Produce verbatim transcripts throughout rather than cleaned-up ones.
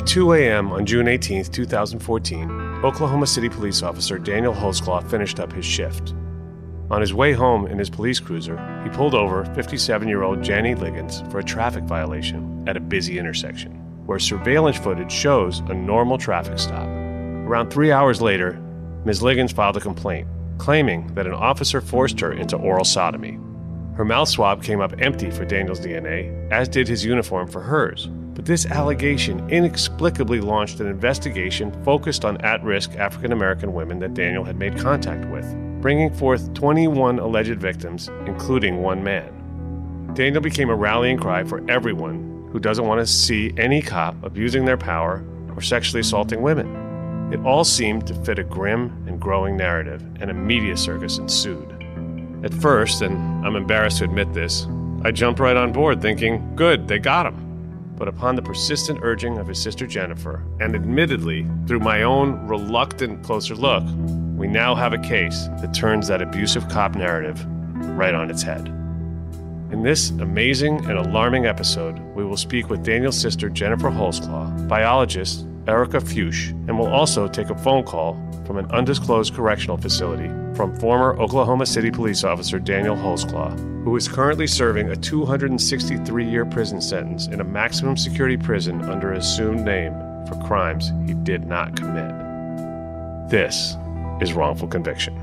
At two a.m. on June eighteenth, twenty fourteen, Oklahoma City police officer Daniel Holtzclaw finished up his shift. On his way home in his police cruiser, he pulled over fifty-seven-year-old Janie Liggins for a traffic violation at a busy intersection, where surveillance footage shows a normal traffic stop. Around three hours later, Miz Liggins filed a complaint, claiming that an officer forced her into oral sodomy. Her mouth swab came up empty for Daniel's D N A, as did his uniform for hers. But this allegation inexplicably launched an investigation focused on at-risk African-American women that Daniel had made contact with, bringing forth twenty-one alleged victims, including one man. Daniel became a rallying cry for everyone who doesn't want to see any cop abusing their power or sexually assaulting women. It all seemed to fit a grim and growing narrative, and a media circus ensued. At first, and I'm embarrassed to admit this, I jumped right on board thinking, good, they got him. But upon the persistent urging of his sister Jennifer, and admittedly through my own reluctant closer look, we now have a case that turns that abusive cop narrative right on its head. In this amazing and alarming episode, we will speak with Daniel's sister Jennifer Holtzclaw, biologist Erica Fuchs, and we'll also take a phone call from an undisclosed correctional facility from former Oklahoma City police officer Daniel Holtzclaw, who is currently serving a two hundred sixty-three year prison sentence in a maximum security prison under an assumed name for crimes he did not commit. This is Wrongful Conviction.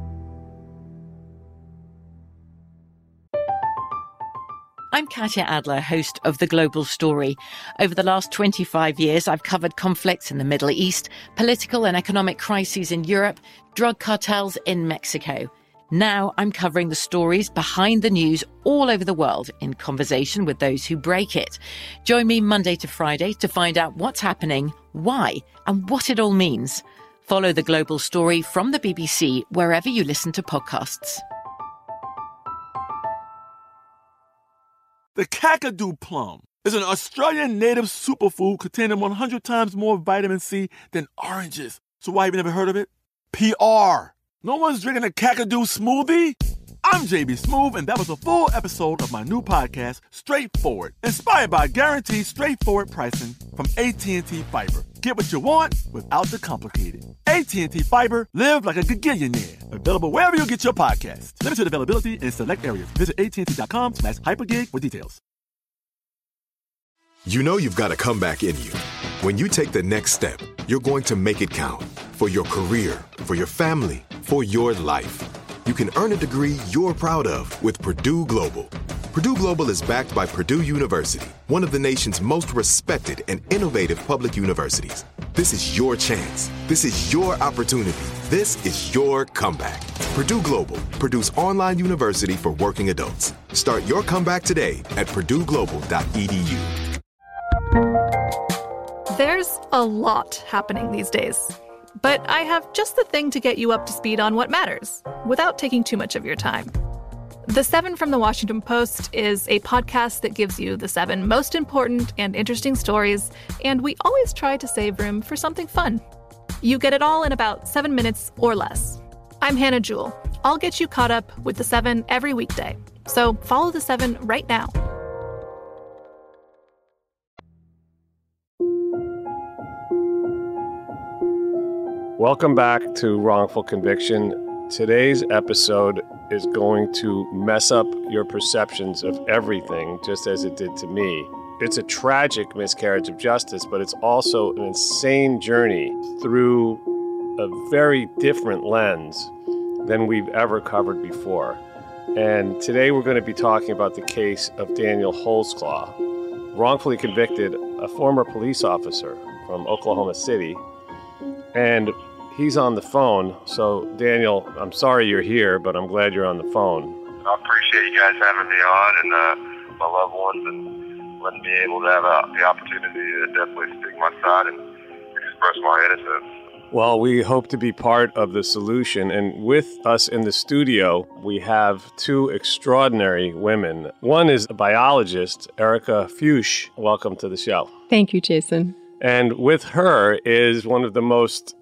I'm Katya Adler, host of The Global Story. Over the last twenty-five years, I've covered conflicts in the Middle East, political and economic crises in Europe, drug cartels in Mexico. Now I'm covering the stories behind the news all over the world in conversation with those who break it. Join me Monday to Friday to find out what's happening, why, and what it all means. Follow The Global Story from the B B C wherever you listen to podcasts. The Kakadu plum is an Australian native superfood containing one hundred times more vitamin C than oranges. So why have you never heard of it? P R. No one's drinking a Kakadu smoothie? I'm J B Smoove, and that was a full episode of my new podcast, Straightforward, inspired by guaranteed straightforward pricing from A T and T Fiber. Get what you want without the complicated. A T and T Fiber, live like a gigillionaire. Available wherever you get your podcasts. Limited availability in select areas. Visit AT&T.com slash hypergig for details. You know you've got a comeback in you. When you take the next step, you're going to make it count. For your career, for your family, for your life. You can earn a degree you're proud of with Purdue Global. Purdue Global is backed by Purdue University, one of the nation's most respected and innovative public universities. This is your chance. This is your opportunity. This is your comeback. Purdue Global, Purdue's online university for working adults. Start your comeback today at purdue global dot e d u. There's a lot happening these days. But I have just the thing to get you up to speed on what matters, without taking too much of your time. The Seven from the Washington Post is a podcast that gives you the seven most important and interesting stories, and we always try to save room for something fun. You get it all in about seven minutes or less. I'm Hannah Jewell. I'll get you caught up with the seven every weekday. So follow the seven right now. Welcome back to Wrongful Conviction. Today's episode is going to mess up your perceptions of everything, just as it did to me. It's a tragic miscarriage of justice, but it's also an insane journey through a very different lens than we've ever covered before. And today we're going to be talking about the case of Daniel Holtzclaw, wrongfully convicted, a former police officer from Oklahoma City. And he's on the phone. So, Daniel, I'm sorry you're here, but I'm glad you're on the phone. I appreciate you guys having me on and uh, my loved ones and letting me able to have uh, the opportunity to definitely speak my side and express my innocence. Well, we hope to be part of the solution. And with us in the studio, we have two extraordinary women. One is a biologist, Erica Fuchs. Welcome to the show. Thank you, Jason. And with her is one of the most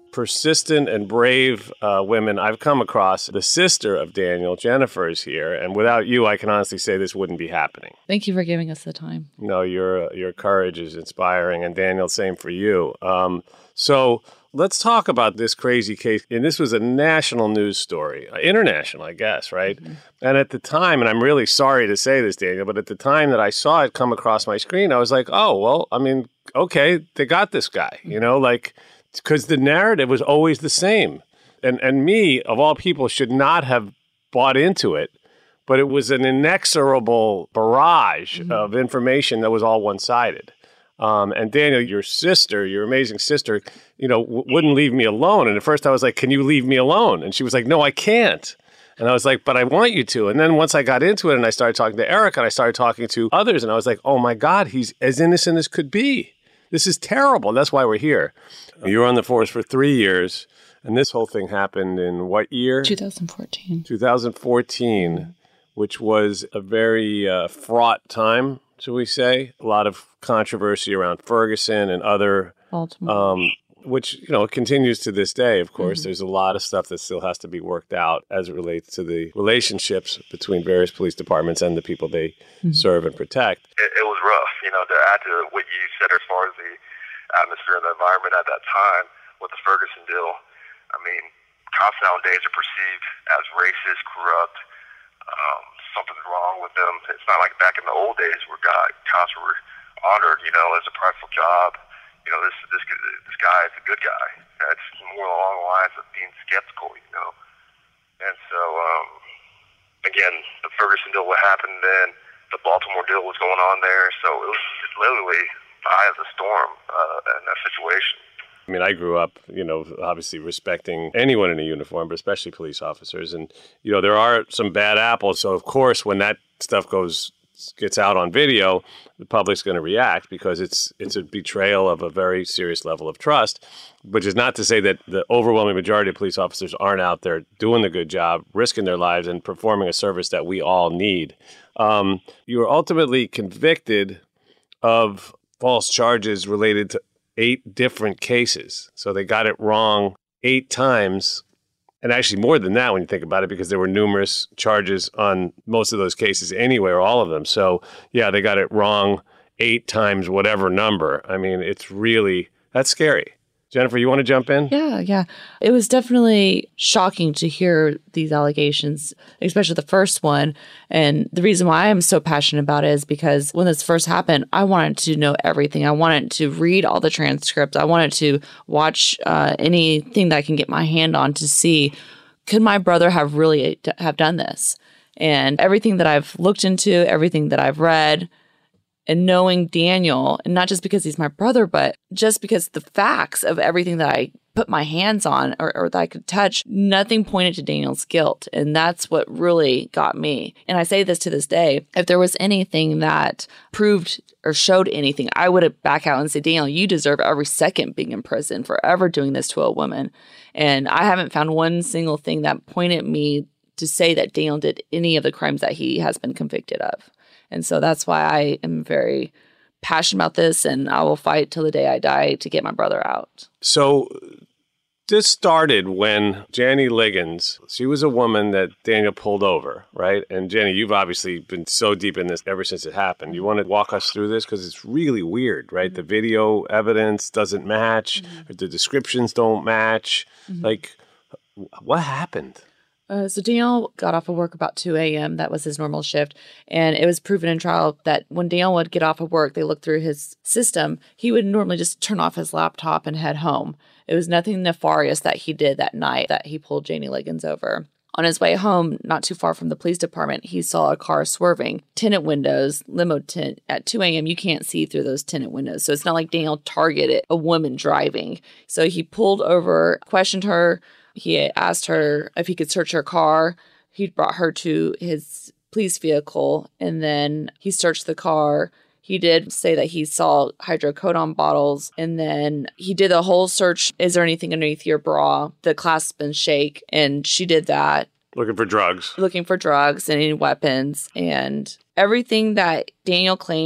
persistent and brave uh, women I've come across. The sister of Daniel, Jennifer, is here. And without you, I can honestly say this wouldn't be happening. Thank you for giving us the time. No, your your courage is inspiring. And Daniel, same for you. Um, so let's talk about this crazy case. And this was a national news story, international, I guess, right? Mm-hmm. And at the time, and I'm really sorry to say this, Daniel, but at the time that I saw it come across my screen, I was like, oh, well, I mean, okay, they got this guy, you know, like, because the narrative was always the same. And and me, of all people, should not have bought into it. But it was an inexorable barrage mm-hmm. of information that was all one-sided. Um, and Daniel, your sister, your amazing sister, you know, w- wouldn't leave me alone. And at first I was like, can you leave me alone? And she was like, no, I can't. And I was like, but I want you to. And then once I got into it and I started talking to Eric and I started talking to others, and I was like, oh my God, he's as innocent as could be. This is terrible. That's why we're here. You were on the force for three years, and this whole thing happened in what year? twenty fourteen. twenty fourteen, which was a very uh, fraught time, shall we say. A lot of controversy around Ferguson and other, um, which, you know, continues to this day, of course. Mm-hmm. There's a lot of stuff that still has to be worked out as it relates to the relationships between various police departments and the people they mm-hmm. serve and protect. It, it was rough, you know, to add to what you said as far as the atmosphere and the environment at that time with the Ferguson deal. I mean, cops nowadays are perceived as racist, corrupt. Um, something's wrong with them. It's not like back in the old days where God, cops were honored, you know, as a prideful job. You know, this this this guy is a good guy. It's more along the lines of being skeptical, you know. And so, um, again, the Ferguson deal, what happened then, the Baltimore deal was going on there. So it was literally the eye of the storm uh, in that situation. I mean, I grew up, you know, obviously respecting anyone in a uniform, but especially police officers. And, you know, there are some bad apples. So, of course, when that stuff goes gets out on video, the public's going to react because it's it's a betrayal of a very serious level of trust, which is not to say that the overwhelming majority of police officers aren't out there doing the good job, risking their lives and performing a service that we all need. Um, you were ultimately convicted of false charges related to eight different cases. So they got it wrong eight times. And actually more than that when you think about it, because there were numerous charges on most of those cases anyway, or all of them. So, yeah, they got it wrong eight times whatever number. I mean, it's really, that's scary. Jennifer, you want to jump in? Yeah, yeah. It was definitely shocking to hear these allegations, especially the first one. And the reason why I'm so passionate about it is because when this first happened, I wanted to know everything. I wanted to read all the transcripts. I wanted to watch uh, anything that I can get my hand on to see, could my brother have really d- have done this? And everything that I've looked into, everything that I've read, and knowing Daniel, and not just because he's my brother, but just because the facts of everything that I put my hands on or, or that I could touch, nothing pointed to Daniel's guilt. And that's what really got me. And I say this to this day, if there was anything that proved or showed anything, I would have back out and say, Daniel, you deserve every second being in prison for ever doing this to a woman. And I haven't found one single thing that pointed me to say that Daniel did any of the crimes that he has been convicted of. And so that's why I am very passionate about this, and I will fight till the day I die to get my brother out. So this started when Jenny Liggins, she was a woman that Daniel pulled over, right? And Jenny, you've obviously been so deep in this ever since it happened. You want to walk us through this? Because it's really weird, right? Mm-hmm. The video evidence doesn't match. Mm-hmm. The descriptions don't match. Mm-hmm. Like, what happened? Uh, so Daniel got off of work about two a.m. That was his normal shift. And it was proven in trial that when Daniel would get off of work, they looked through his system, he would normally just turn off his laptop and head home. It was nothing nefarious that he did that night that he pulled Jenny Liggins over. On his way home, not too far from the police department, he saw a car swerving, tinted windows, limo tint. At two a.m., you can't see through those tinted windows. So it's not like Daniel targeted a woman driving. So he pulled over, questioned her. He asked her if he could search her car. He brought her to his police vehicle, and then he searched the car. He did say that he saw hydrocodone bottles, and then he did a whole search. Is there anything underneath your bra? The clasp and shake, and she did that. Looking for drugs. Looking for drugs and any weapons. And everything that Daniel claimed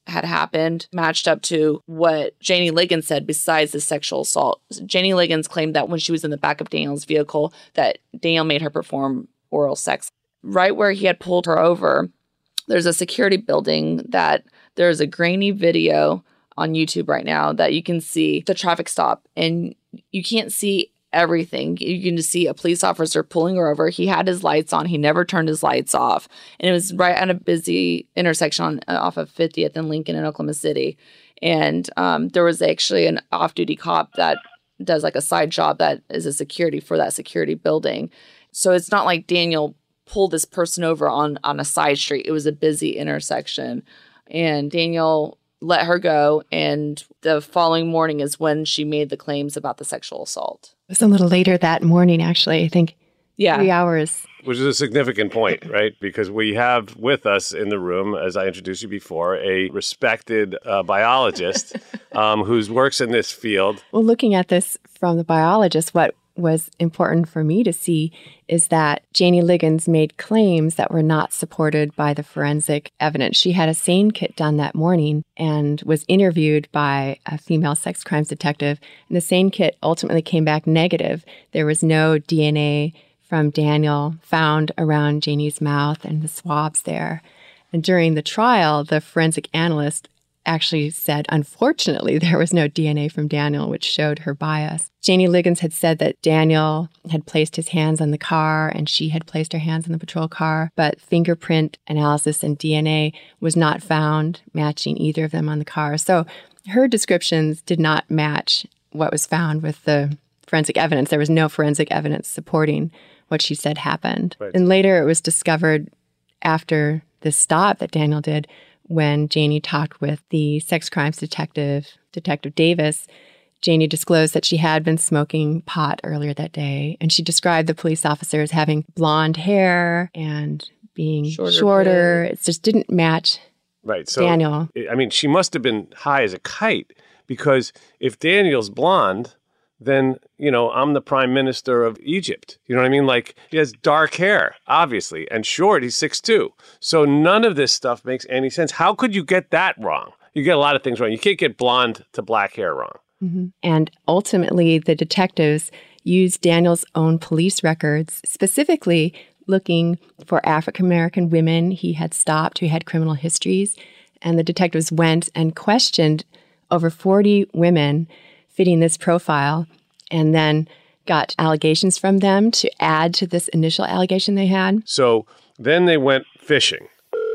had happened matched up to what Janie Liggins said besides the sexual assault. Janie Liggins claimed that when she was in the back of Daniel's vehicle, that Daniel made her perform oral sex. Right where he had pulled her over, there's a security building that there's a grainy video on YouTube right now that you can see the traffic stop, and you can't see everything. You can just see a police officer pulling her over. He had his lights on. He never turned his lights off. And it was right at a busy intersection on, uh, off of fiftieth and Lincoln in Oklahoma City. And um, there was actually an off-duty cop that does like a side job that is a security for that security building. So it's not like Daniel pulled this person over on, on a side street. It was a busy intersection. And Daniel let her go. And the following morning is when she made the claims about the sexual assault. It was a little later that morning, actually. I think yeah. three hours. Which is a significant point, right? Because we have with us in the room, as I introduced you before, a respected uh, biologist um, who works in this field. Well, looking at this from the biologist, what was important for me to see is that Janie Liggins made claims that were not supported by the forensic evidence. She had a SANE kit done that morning and was interviewed by a female sex crimes detective. And the SANE kit ultimately came back negative. There was no D N A from Daniel found around Janie's mouth and the swabs there. And during the trial, the forensic analyst actually said, unfortunately, there was no D N A from Daniel, which showed her bias. Janie Liggins had said that Daniel had placed his hands on the car and she had placed her hands on the patrol car, but fingerprint analysis and D N A was not found matching either of them on the car. So her descriptions did not match what was found with the forensic evidence. There was no forensic evidence supporting what she said happened. Right. And later it was discovered after this stop that Daniel did, when Janie talked with the sex crimes detective, Detective Davis, Janie disclosed that she had been smoking pot earlier that day. And she described the police officer as having blonde hair and being shorter. shorter. It just didn't match right. so, Daniel. I mean, she must have been high as a kite, because if Daniel's blonde, then, you know, I'm the prime minister of Egypt. You know what I mean? Like, he has dark hair, obviously, and short. He's six two. So none of this stuff makes any sense. How could you get that wrong? You get a lot of things wrong. You can't get blonde to black hair wrong. Mm-hmm. And ultimately, the detectives used Daniel's own police records, specifically looking for African-American women he had stopped who had criminal histories. And the detectives went and questioned over forty women fitting this profile, and then got allegations from them to add to this initial allegation they had. So then they went fishing.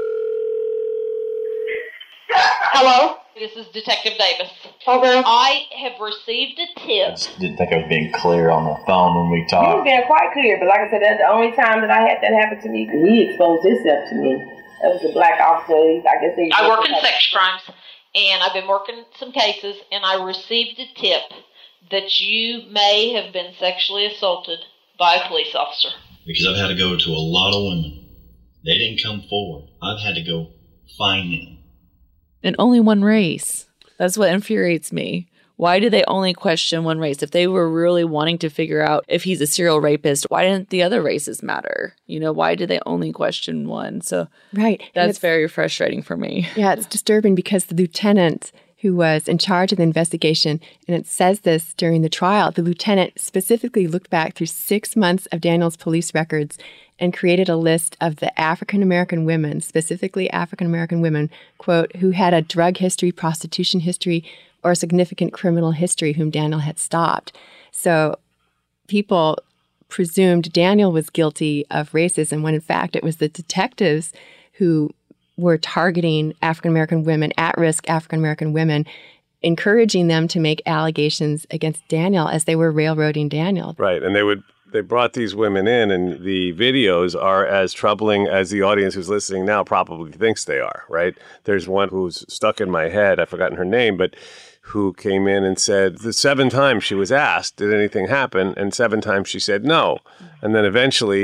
Hello? This is Detective Davis. Okay. I have received a tip. I just didn't think I was being clear on the phone when we talked. You was being quite clear, but like I said, that's the only time that I had that happen to me. He exposed himself to me. That was a black officer. I guess they. I work in sex crimes. And I've been working some cases, and I received a tip that you may have been sexually assaulted by a police officer. Because I've had to go to a lot of women. They didn't come forward. I've had to go find them. And only one race. That's what infuriates me. Why do they only question one race? If they were really wanting to figure out if he's a serial rapist, why didn't the other races matter? You know, why did they only question one? So right. That's very frustrating for me. Yeah, it's disturbing because the lieutenant who was in charge of the investigation, and it says this during the trial, the lieutenant specifically looked back through six months of Daniel's police records and created a list of the African-American women, specifically African-American women, quote, who had a drug history, prostitution history, or a significant criminal history whom Daniel had stopped. So people presumed Daniel was guilty of racism when in fact it was the detectives who were targeting African-American women, at-risk African-American women, encouraging them to make allegations against Daniel as they were railroading Daniel. Right, and they would they brought these women in, and the videos are as troubling as the audience who's listening now probably thinks they are, right? There's one who's stuck in my head, I've forgotten her name, but who came in and said the seven times she was asked, did anything happen? And seven times she said no. And then eventually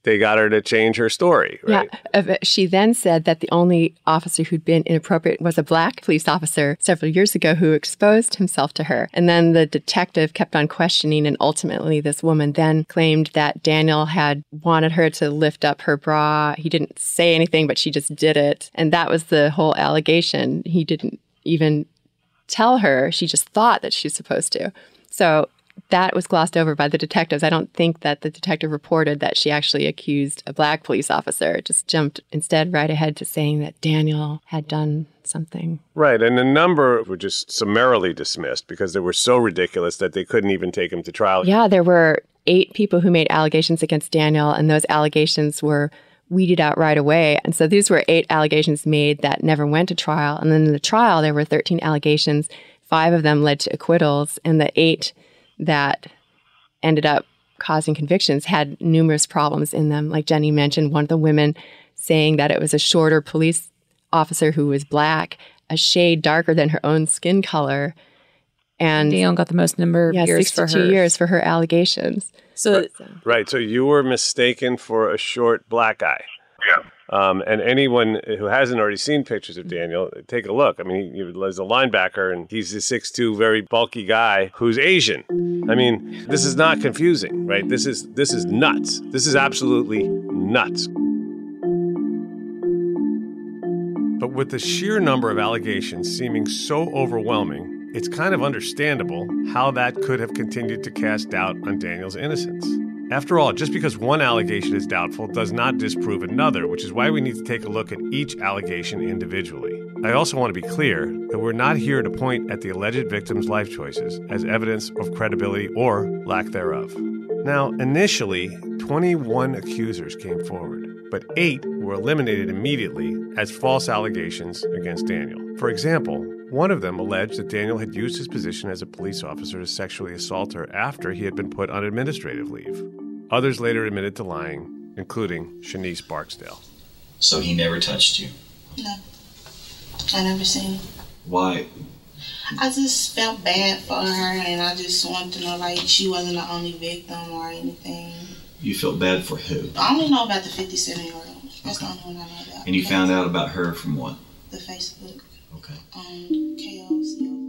they got her to change her story, right? Yeah. She then said that the only officer who'd been inappropriate was a black police officer several years ago who exposed himself to her. And then the detective kept on questioning, and ultimately this woman then claimed that Daniel had wanted her to lift up her bra. He didn't say anything, but she just did it. And that was the whole allegation. He didn't even tell her. She just thought that she was supposed to. So that was glossed over by the detectives. I don't think that the detective reported that she actually accused a black police officer. It just jumped instead right ahead to saying that Daniel had done something. Right, and a number were just summarily dismissed because they were so ridiculous that they couldn't even take him to trial. Yeah, there were eight people who made allegations against Daniel, and those allegations were weeded out right away. And so these were eight allegations made that never went to trial. And then in the trial, there were thirteen allegations. Five of them led to acquittals, and the eight that ended up causing convictions had numerous problems in them. Like Jenny mentioned, one of the women saying that it was a shorter police officer who was black, a shade darker than her own skin color. And Daniel got the most number of yeah, years for her. sixty-two years for her allegations. So, right. right. So you were mistaken for a short black guy. Yeah. Um, and anyone who hasn't already seen pictures of Daniel, take a look. I mean, he, he's a linebacker, and he's a six two, very bulky guy who's Asian. I mean, this is not confusing, right? This is this is nuts. This is absolutely nuts. But with the sheer number of allegations seeming so overwhelming, it's kind of understandable how that could have continued to cast doubt on Daniel's innocence. After all, just because one allegation is doubtful does not disprove another, which is why we need to take a look at each allegation individually. I also want to be clear that we're not here to point at the alleged victim's life choices as evidence of credibility or lack thereof. Now, initially, twenty-one accusers came forward, but eight were eliminated immediately as false allegations against Daniel. For example, one of them alleged that Daniel had used his position as a police officer to sexually assault her after he had been put on administrative leave. Others later admitted to lying, including Shanice Barksdale. So he never touched you? No. I never seen him. Why? I just felt bad for her, and I just wanted to know, like, she wasn't the only victim or anything. You felt bad for who? I only know about the fifty-seven-year-old. That's okay. The only one I know about. And you found out about her from what? The Facebook. Okay. Um, K O C O.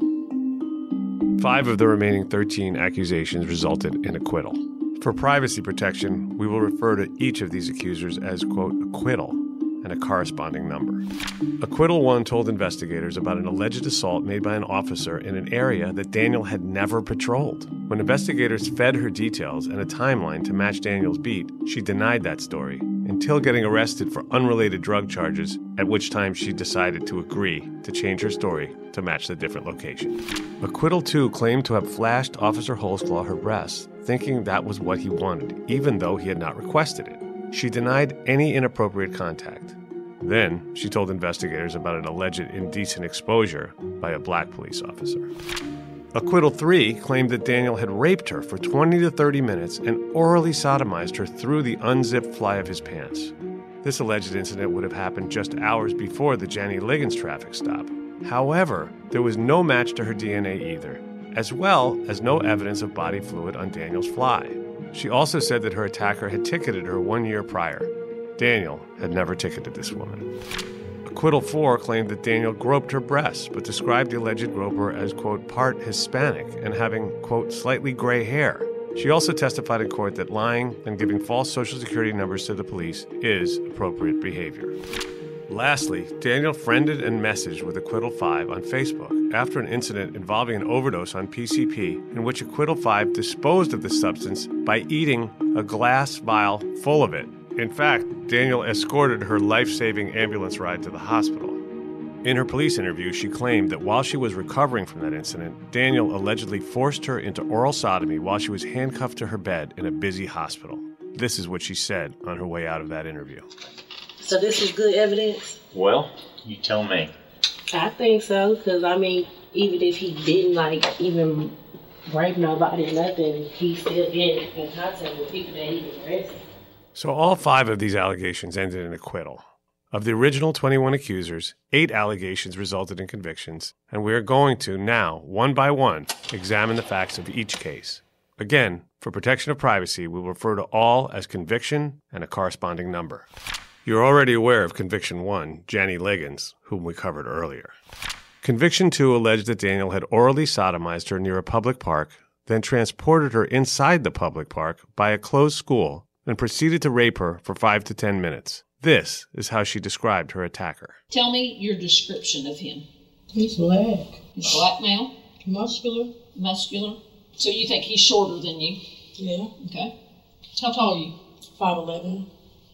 Five of the remaining thirteen accusations resulted in acquittal. For privacy protection, we will refer to each of these accusers as, quote, acquittal, and a corresponding number. Acquittal one told investigators about an alleged assault made by an officer in an area that Daniel had never patrolled. When investigators fed her details and a timeline to match Daniel's beat, she denied that story until getting arrested for unrelated drug charges, at which time she decided to agree to change her story to match the different location. Acquittal two claimed to have flashed Officer Holzclaw her breasts, thinking that was what he wanted, even though he had not requested it. She denied any inappropriate contact. Then, she told investigators about an alleged indecent exposure by a black police officer. Acquittal three claimed that Daniel had raped her for twenty to thirty minutes and orally sodomized her through the unzipped fly of his pants. This alleged incident would have happened just hours before the Janny Liggins traffic stop. However, there was no match to her D N A either, as well as no evidence of body fluid on Daniel's fly. She also said that her attacker had ticketed her one year prior. Daniel had never ticketed this woman. Acquittal four claimed that Daniel groped her breasts, but described the alleged groper as, quote, part Hispanic and having, quote, slightly gray hair. She also testified in court that lying and giving false social security numbers to the police is appropriate behavior. Lastly, Daniel friended and messaged with Acquittal five on Facebook after an incident involving an overdose on P C P in which Acquittal five disposed of the substance by eating a glass vial full of it. In fact, Daniel escorted her life-saving ambulance ride to the hospital. In her police interview, she claimed that while she was recovering from that incident, Daniel allegedly forced her into oral sodomy while she was handcuffed to her bed in a busy hospital. This is what she said on her way out of that interview. So this is good evidence? Well, you tell me. I think so, because, I mean, even if he didn't, like, even rape nobody or nothing, he still get in contact with people that he arrested. So all five of these allegations ended in acquittal. Of the original twenty-one accusers, eight allegations resulted in convictions, and we are going to now, one by one, examine the facts of each case. Again, for protection of privacy, we will refer to all as conviction and a corresponding number. You're already aware of Conviction one, Jannie Liggins, whom we covered earlier. Conviction two alleged that Daniel had orally sodomized her near a public park, then transported her inside the public park by a closed school, and proceeded to rape her for five to ten minutes. This is how she described her attacker. Tell me your description of him. He's black. He's black male? Muscular. Muscular. So you think he's shorter than you? Yeah. Okay. How tall are you? five eleven.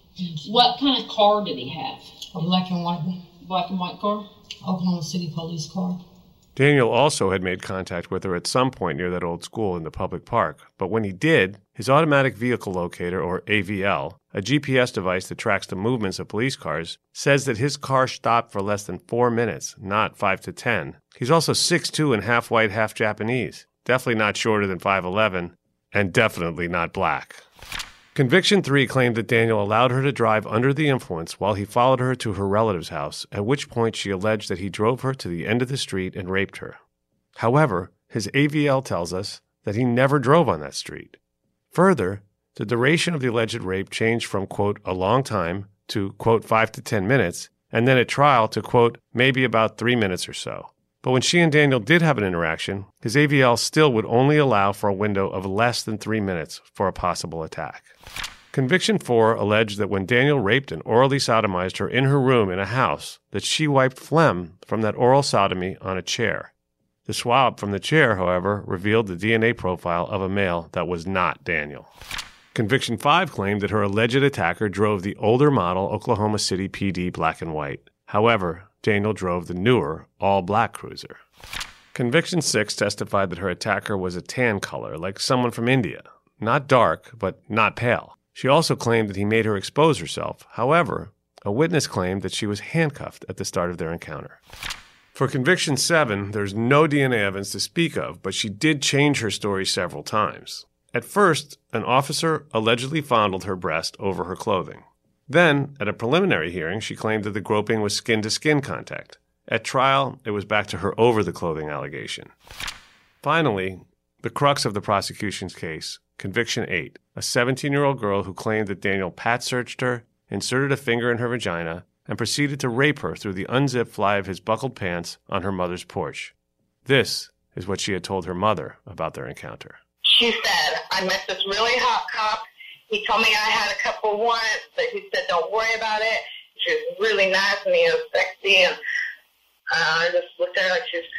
What kind of car did he have? A black and white one. Black and white car? Oklahoma City police car. Daniel also had made contact with her at some point near that old school in the public park, but when he did, his automatic vehicle locator, or A V L, a G P S device that tracks the movements of police cars, says that his car stopped for less than four minutes, not five to ten. He's also six foot two and half white, half Japanese. Definitely not shorter than five eleven, and definitely not black. Conviction three claimed that Daniel allowed her to drive under the influence while he followed her to her relative's house, at which point she alleged that he drove her to the end of the street and raped her. However, his A V L tells us that he never drove on that street. Further, the duration of the alleged rape changed from, quote, a long time to, quote, five to ten minutes, and then at trial to, quote, maybe about three minutes or so. But when she and Daniel did have an interaction, his A V L still would only allow for a window of less than three minutes for a possible attack. Conviction four alleged that when Daniel raped and orally sodomized her in her room in a house, that she wiped phlegm from that oral sodomy on a chair. The swab from the chair, however, revealed the D N A profile of a male that was not Daniel. Conviction five claimed that her alleged attacker drove the older model Oklahoma City P D black and white. However, Daniel drove the newer, all-black cruiser. Conviction six testified that her attacker was a tan color, like someone from India. Not dark, but not pale. She also claimed that he made her expose herself. However, a witness claimed that she was handcuffed at the start of their encounter. For Conviction seven, there's no D N A evidence to speak of, but she did change her story several times. At first, an officer allegedly fondled her breast over her clothing. Then, at a preliminary hearing, she claimed that the groping was skin-to-skin contact. At trial, it was back to her over-the-clothing allegation. Finally, the crux of the prosecution's case, Conviction eight, a seventeen-year-old girl who claimed that Daniel pat-searched her, inserted a finger in her vagina, and proceeded to rape her through the unzipped fly of his buckled pants on her mother's porch. This is what she had told her mother about their encounter. She said, I met this really hot cop. He told me I had a couple warrants, but he said, don't worry about it. She was really nice and he was sexy, and uh, I just looked at her like she was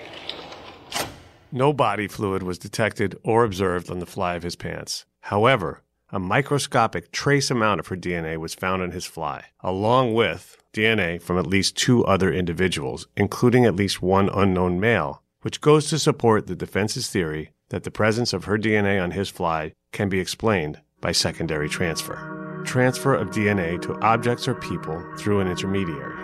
crazy. No body fluid was detected or observed on the fly of his pants. However, a microscopic trace amount of her D N A was found on his fly, along with D N A from at least two other individuals, including at least one unknown male, which goes to support the defense's theory that the presence of her D N A on his fly can be explained by secondary transfer. Transfer of D N A to objects or people through an intermediary.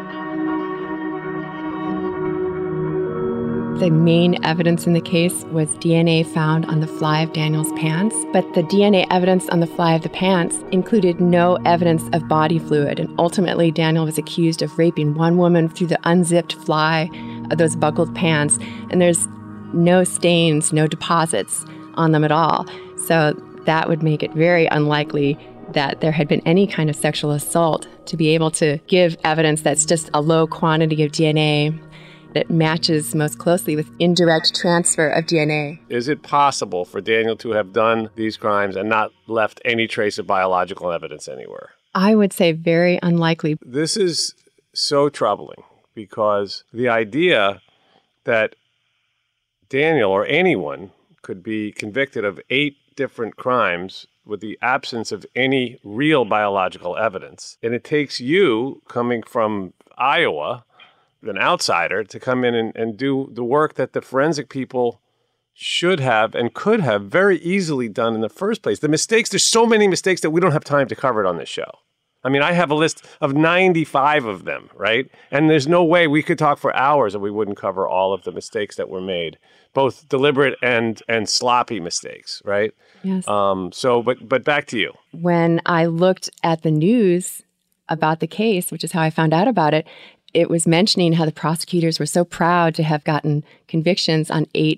The main evidence in the case was D N A found on the fly of Daniel's pants, but the D N A evidence on the fly of the pants included no evidence of body fluid, and ultimately Daniel was accused of raping one woman through the unzipped fly of those buckled pants, and there's no stains, no deposits on them at all. So that would make it very unlikely that there had been any kind of sexual assault to be able to give evidence that's just a low quantity of D N A that matches most closely with indirect transfer of D N A. Is it possible for Daniel to have done these crimes and not left any trace of biological evidence anywhere? I would say very unlikely. This is so troubling because the idea that Daniel or anyone could be convicted of eight different crimes with the absence of any real biological evidence. And it takes you, coming from Iowa, an outsider, to come in and, and do the work that the forensic people should have and could have very easily done in the first place. The mistakes, there's so many mistakes that we don't have time to cover it on this show. I mean, I have a list of ninety-five of them, right? And there's no way we could talk for hours and we wouldn't cover all of the mistakes that were made, both deliberate and and sloppy mistakes, right? Yes. Um, so, but but back to you. When I looked at the news about the case, which is how I found out about it, it was mentioning how the prosecutors were so proud to have gotten convictions on eight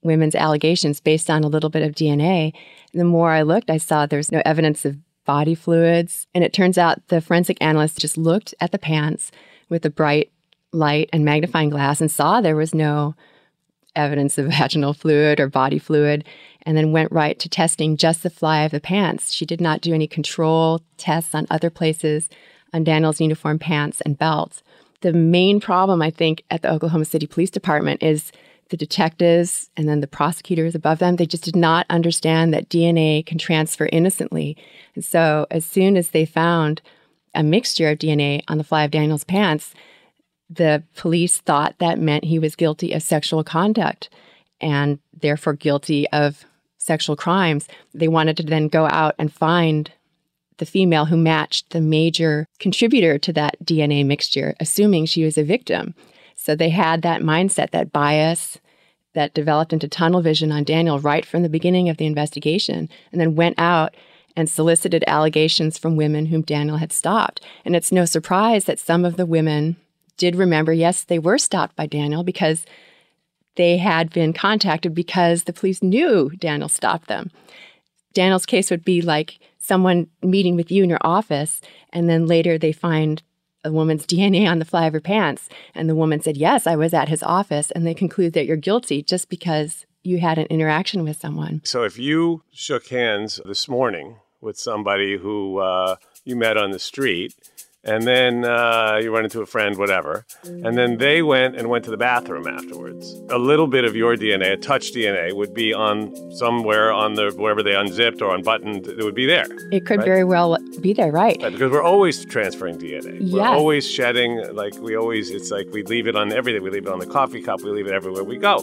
women's allegations based on a little bit of D N A. And the more I looked, I saw there's no evidence of body fluids. And it turns out the forensic analyst just looked at the pants with a bright light and magnifying glass and saw there was no evidence of vaginal fluid or body fluid, and then went right to testing just the fly of the pants. She did not do any control tests on other places on Daniel's uniform, pants, and belt. The main problem, I think, at the Oklahoma City Police Department is the detectives and then the prosecutors above them. They just did not understand that D N A can transfer innocently. And so as soon as they found a mixture of D N A on the fly of Daniel's pants, the police thought that meant he was guilty of sexual conduct and therefore guilty of sexual crimes. They wanted to then go out and find the female who matched the major contributor to that D N A mixture, assuming she was a victim. So they had that mindset, that bias that developed into tunnel vision on Daniel right from the beginning of the investigation, and then went out and solicited allegations from women whom Daniel had stopped. And it's no surprise that some of the women did remember, yes, they were stopped by Daniel because they had been contacted because the police knew Daniel stopped them. Daniel's case would be like someone meeting with you in your office, and then later they find a woman's D N A on the fly of her pants. And the woman said, yes, I was at his office. And they conclude that you're guilty just because you had an interaction with someone. So if you shook hands this morning with somebody who uh, you met on the street, and then uh, you run into a friend, whatever, and then they went and went to the bathroom afterwards, a little bit of your D N A, a touch D N A, would be on somewhere on the wherever they unzipped or unbuttoned, it would be there. It could right? very well be there, right? Right, because we're always transferring D N A. Yes. We're always shedding, like we always, it's like we leave it on everything. We leave it on the coffee cup. We leave it everywhere we go.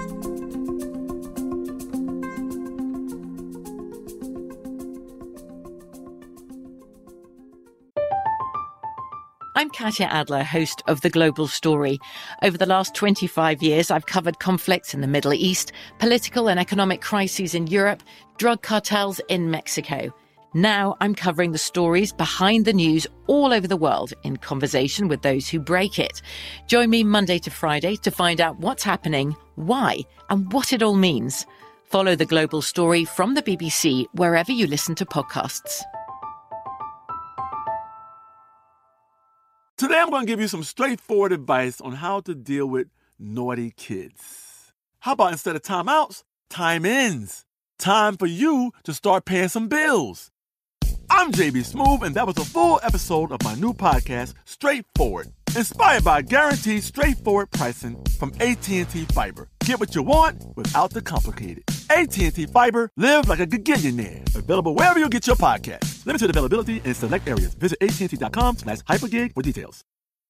I'm Katya Adler, host of The Global Story. Over the last twenty-five years, I've covered conflicts in the Middle East, political and economic crises in Europe, drug cartels in Mexico. Now I'm covering the stories behind the news all over the world in conversation with those who break it. Join me Monday to Friday to find out what's happening, why, and what it all means. Follow The Global Story from the B B C wherever you listen to podcasts. Today I'm going to give you some straightforward advice on how to deal with naughty kids. How about instead of timeouts, time-ins? Time for you to start paying some bills. I'm J B Smoove, and that was a full episode of my new podcast, Straightforward, inspired by guaranteed straightforward pricing from A T and T Fiber. Get what you want without the complicated. A T and T Fiber, live like a gigillionaire. Available wherever you get your podcasts. Limited availability in select areas. Visit AT&T.com slash hypergig for details.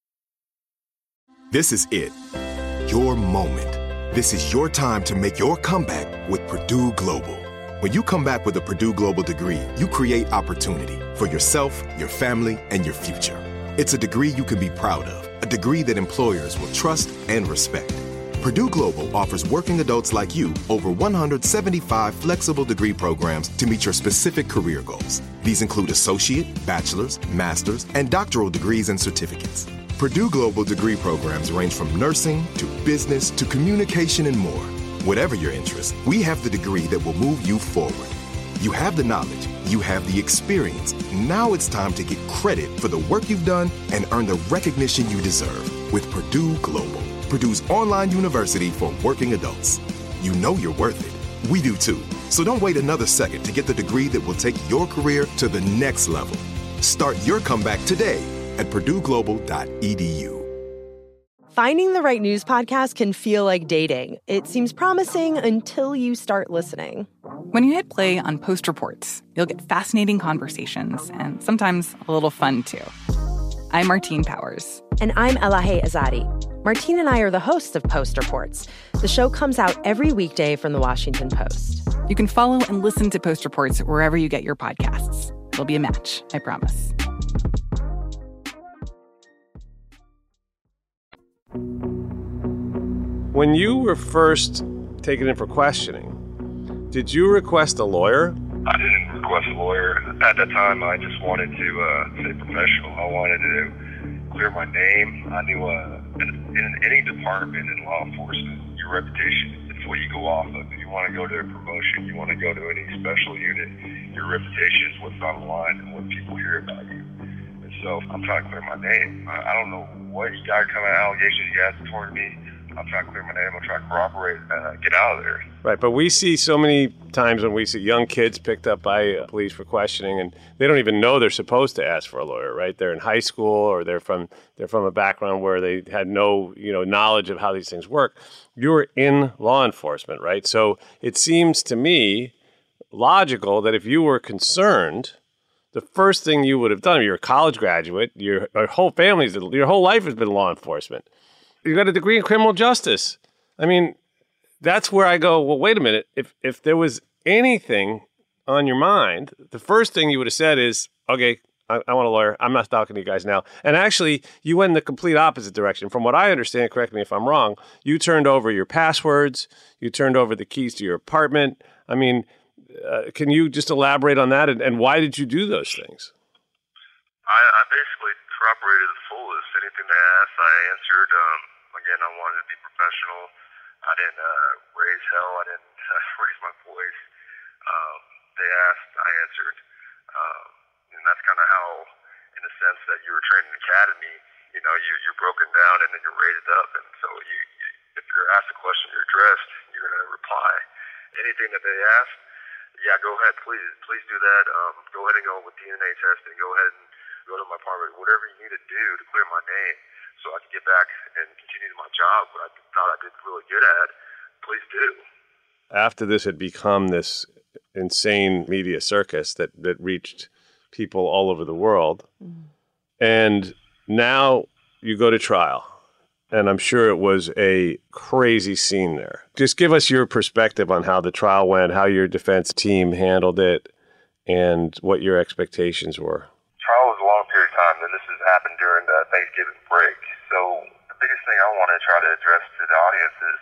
This is it. Your moment. This is your time to make your comeback with Purdue Global. When you come back with a Purdue Global degree, you create opportunity for yourself, your family, and your future. It's a degree you can be proud of, a degree that employers will trust and respect. Purdue Global offers working adults like you over one hundred seventy-five flexible degree programs to meet your specific career goals. These include associate, bachelor's, master's, and doctoral degrees and certificates. Purdue Global degree programs range from nursing to business to communication and more. Whatever your interest, we have the degree that will move you forward. You have the knowledge, you have the experience. Now it's time to get credit for the work you've done and earn the recognition you deserve with Purdue Global, Purdue's online university for working adults. You know you're worth it. We do too. So don't wait another second to get the degree that will take your career to the next level. Start your comeback today at purdue global dot e d u. Finding the right news podcast can feel like dating. It seems promising until you start listening. When you hit play on Post Reports, you'll get fascinating conversations and sometimes a little fun, too. I'm Martine Powers. And I'm Elahe Azadi. Martine and I are the hosts of Post Reports. The show comes out every weekday from The Washington Post. You can follow and listen to Post Reports wherever you get your podcasts. It'll be a match, I promise. When you were first taken in for questioning, did you request a lawyer? I didn't request a lawyer. At that time, I just wanted to uh, stay professional. I wanted to clear my name. I knew uh, in, in any department in law enforcement, your reputation is It's what you go off of. If you want to go to a promotion, you want to go to any special unit, your reputation is what's on the line and what people hear about you. And so I'm trying to clear my name. I, I don't know what you got coming allegations you guys toward me. I'm trying to clear my name. I'm trying to corroborate and uh, get out of there. Right, but we see so many times when we see young kids picked up by uh, police for questioning, and they don't even know they're supposed to ask for a lawyer. Right, they're in high school, or they're from they're from a background where they had no you know knowledge of how these things work. You're in law enforcement, right? So it seems to me logical that if you were concerned, the first thing you would have done, you're a college graduate, your, your whole family's, your whole life has been law enforcement. You got a degree in criminal justice. I mean, that's where I go, well, wait a minute. If if there was anything on your mind, the first thing you would have said is, okay, I, I want a lawyer. I'm not talking to you guys now. And actually, you went in the complete opposite direction. From what I understand, correct me if I'm wrong, you turned over your passwords. You turned over the keys to your apartment. I mean, uh, can you just elaborate on that? And, and why did you do those things? I, I basically corroborated the fullest. Anything they asked, I answered. Um, again, I wanted to be professional. I didn't uh, raise hell. I didn't uh, raise my voice. Um, they asked, I answered. Um, and that's kind of how, in the sense that you were trained in academy, you know, you, you're broken down and then you're raised up. And so you, you, if you're asked a question, you're addressed, you're going to reply. Anything that they ask, yeah, go ahead, please, please do that. Um, go ahead and go with D N A testing. Go ahead and go to my apartment. Whatever you need to do to clear my name so I can get back and continue my job, what I thought I did really good at, please do. After this had become this insane media circus that, that reached people all over the world, mm. and now you go to trial. And I'm sure it was a crazy scene there. Just give us your perspective on how the trial went, how your defense team handled it, and what your expectations were. Trial was a long period of time, and this has happened during the Thanksgiving break. So the biggest thing I want to try to address to the audience is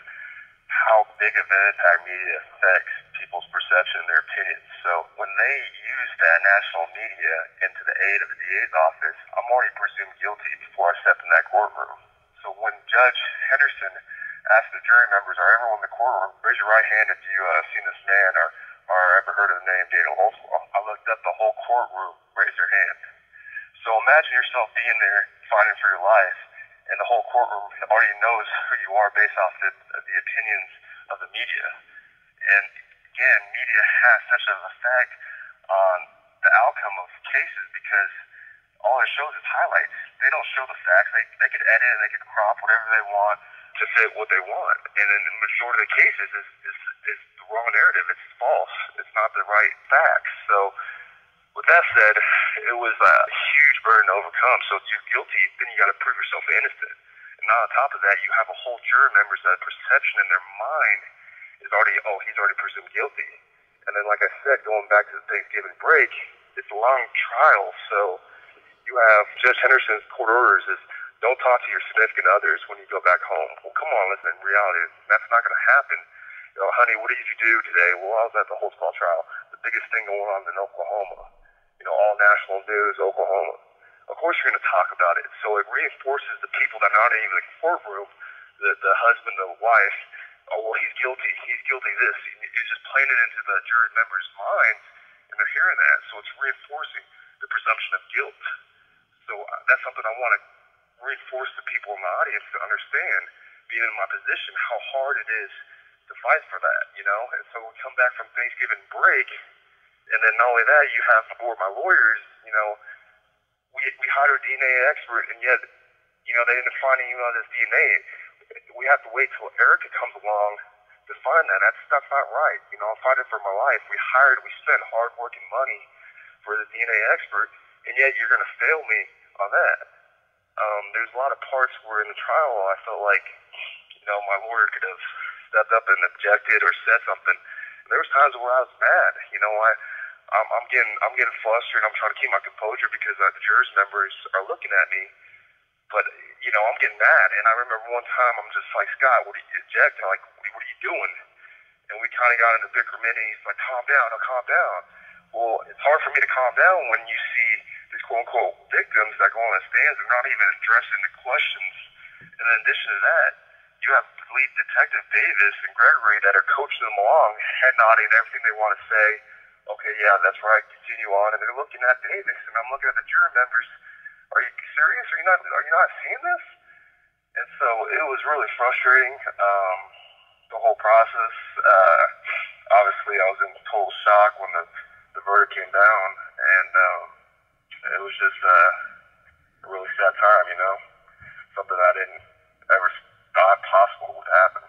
how big of an impact media affects people's perception and their opinions. So when they use that national media into the aid of the D A's office, I'm already presumed guilty before I step in that courtroom. So when Judge Henderson asked the jury members, are everyone in the courtroom, raise your right hand if you've uh, seen this man or, or ever heard of the name Daniel Holtzclaw. I looked up, the whole courtroom raised their hand. So imagine yourself being there fighting for your life, and the whole courtroom already knows who you are based off the, the opinions of the media. And again, media has such an effect on the outcome of cases because all it shows is highlights. They don't show the facts. They they could edit and they could crop whatever they want to fit what they want. And in the majority of the cases, is is is the wrong narrative. It's false. It's not the right facts. So with that said, it was a huge burden to overcome. So if you're guilty, then you got to prove yourself innocent. And on top of that, you have a whole jury members that perception in their mind is already, oh, he's already presumed guilty. And then, like I said, going back to the Thanksgiving break, it's a long trial. So you have Judge Henderson's court orders is don't talk to your significant others when you go back home. Well, come on, listen, in reality, that's not going to happen. You know, honey, what did you do today? Well, I was at the Holtzclaw trial, the biggest thing going on in Oklahoma. You know, all national news, Oklahoma. Of course you're going to talk about it. So it reinforces the people that are not even in the courtroom, the, the husband, the wife, oh, well, he's guilty, he's guilty of this. He's just playing it into the jury members' minds, and they're hearing that. So it's reinforcing the presumption of guilt. So that's something I want to reinforce the people in the audience to understand, being in my position, how hard it is to fight for that, you know? And so we come back from Thanksgiving break, and then not only that, you have for my lawyers, you know, we we hired a D N A expert, and yet, you know, they ended up finding you on this D N A. We have to wait till Erica comes along to find that. That's, that's not right. You know, I'm fighting for my life. We hired, we spent hard-working money for the D N A expert, and yet you're going to fail me on that. Um, there's a lot of parts where in the trial I felt like, you know, my lawyer could have stepped up and objected or said something. And there was times where I was mad. You know, I, I'm, I'm getting, I'm getting flustered. I'm trying to keep my composure because uh, the jurors members are looking at me. But you know, I'm getting mad. And I remember one time I'm just like, Scott, what are you objecting? Like, what are you doing? And we kind of got into bickerment, and he's like, calm down, no, calm down. Well, it's hard for me to calm down when you see these quote-unquote victims that go on the stands and not even addressing the questions. And in addition to that, you have lead detective Davis and Gregory that are coaching them along, head nodding everything they want to say. Okay, yeah, that's right, continue on. And they're looking at Davis, and I'm looking at the jury members. Are you serious? Are you not, are you not seeing this? And so it was really frustrating, um, the whole process. Uh, obviously, I was in total shock when the, the verdict came down, and um, it was just uh, a really sad time, you know, something I didn't ever thought possible would happen.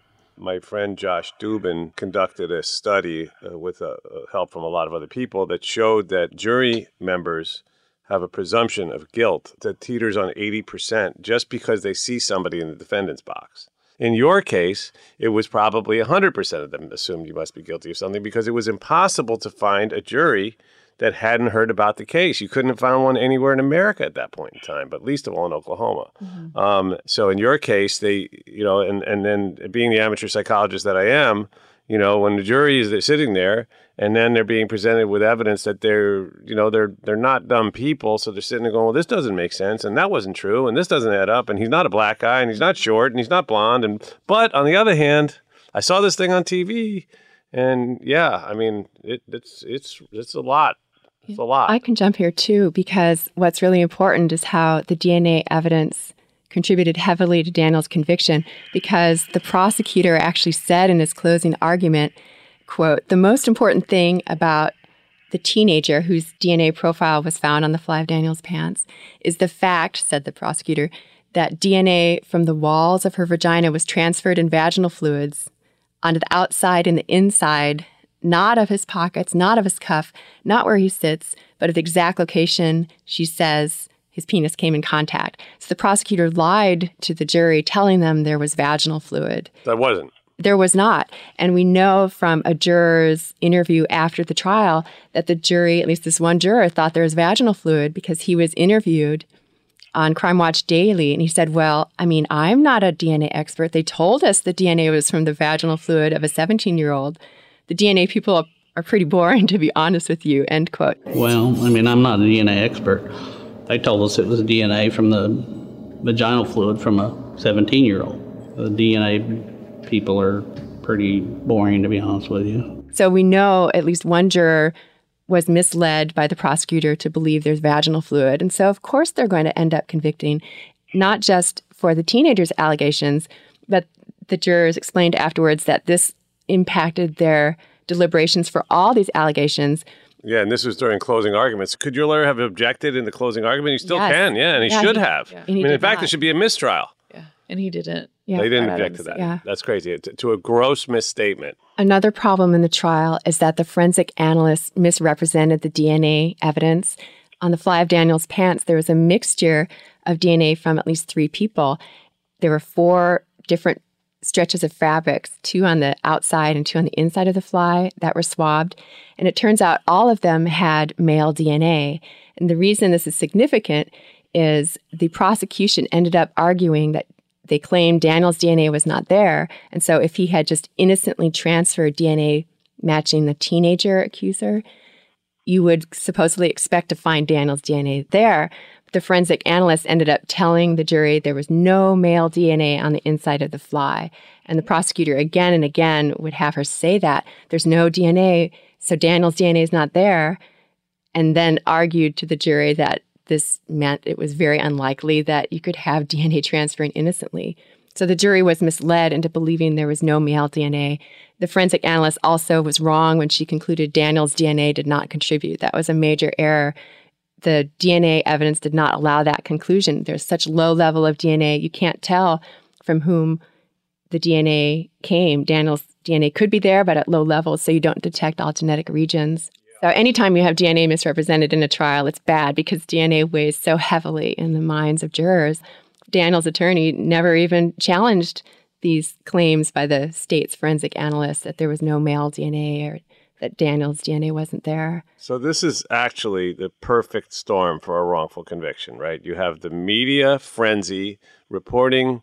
My friend Josh Dubin conducted a study uh, with uh, help from a lot of other people that showed that jury members have a presumption of guilt that teeters on eighty percent just because they see somebody in the defendant's box. In your case, it was probably one hundred percent of them assumed you must be guilty of something because it was impossible to find a jury that hadn't heard about the case. You couldn't have found one anywhere in America at that point in time, but least of all in Oklahoma. Mm-hmm. Um, so in your case, they, you know, and, and then being the amateur psychologist that I am, you know, when the jury is sitting there and then they're being presented with evidence that they're, you know, they're they're not dumb people. So they're sitting there going, well, this doesn't make sense. And that wasn't true. And this doesn't add up. And he's not a black guy and he's not short and he's not blonde. And but on the other hand, I saw this thing on T V and yeah, I mean, it, it's it's it's a lot. It's a lot. I can jump here too, because what's really important is how the D N A evidence contributed heavily to Daniel's conviction, because the prosecutor actually said in his closing argument, quote, "The most important thing about the teenager whose D N A profile was found on the fly of Daniel's pants is the fact," said the prosecutor, "that D N A from the walls of her vagina was transferred in vaginal fluids onto the outside and the inside, not of his pockets, not of his cuff, not where he sits, but of the exact location," she says, "his penis came in contact." So the prosecutor lied to the jury, telling them there was vaginal fluid. That wasn't. There was not. And we know from a juror's interview after the trial that the jury, at least this one juror, thought there was vaginal fluid because he was interviewed on Crime Watch Daily. And he said, well, I mean, I'm not a D N A expert. They told us the D N A was from the vaginal fluid of a seventeen-year-old. The D N A people are pretty boring, to be honest with you, end quote. Well, I mean, I'm not a D N A expert. They told us it was D N A from the vaginal fluid from a seventeen-year-old. The D N A people are pretty boring, to be honest with you. So we know at least one juror was misled by the prosecutor to believe there's vaginal fluid. And so, of course, they're going to end up convicting, not just for the teenager's allegations, but the jurors explained afterwards that this impacted their deliberations for all these allegations. Yeah, and this was during closing arguments. Could your lawyer have objected in the closing argument? He still yes. can, yeah, and he yeah, should he, have. Yeah. I mean, in fact, not. there should be a mistrial. Yeah, and he didn't. Yeah, they didn't Brad object Adams, to that. Yeah. That's crazy. To, to a gross misstatement. Another problem in the trial is that the forensic analysts misrepresented the D N A evidence. On the fly of Daniel's pants, there was a mixture of D N A from at least three people. There were four different stretches of fabrics, two on the outside and two on the inside of the fly, that were swabbed. And it turns out all of them had male D N A. And the reason this is significant is the prosecution ended up arguing that they claimed Daniel's D N A was not there. And so if he had just innocently transferred D N A matching the teenager accuser, you would supposedly expect to find Daniel's D N A there. But the forensic analyst ended up telling the jury there was no male D N A on the inside of the fly. And the prosecutor again and again would have her say that. There's no D N A, so Daniel's D N A is not there. And then argued to the jury that this meant it was very unlikely that you could have D N A transferring innocently. So the jury was misled into believing there was no male D N A. The forensic analyst also was wrong when she concluded Daniel's D N A did not contribute. That was a major error. The D N A evidence did not allow that conclusion. There's such low level of D N A, you can't tell from whom the D N A came. Daniel's D N A could be there, but at low levels, so you don't detect all genetic regions. So anytime you have D N A misrepresented in a trial, it's bad because D N A weighs so heavily in the minds of jurors. Daniel's attorney never even challenged these claims by the state's forensic analyst that there was no male D N A or that Daniel's D N A wasn't there. So this is actually the perfect storm for a wrongful conviction, right? You have the media frenzy reporting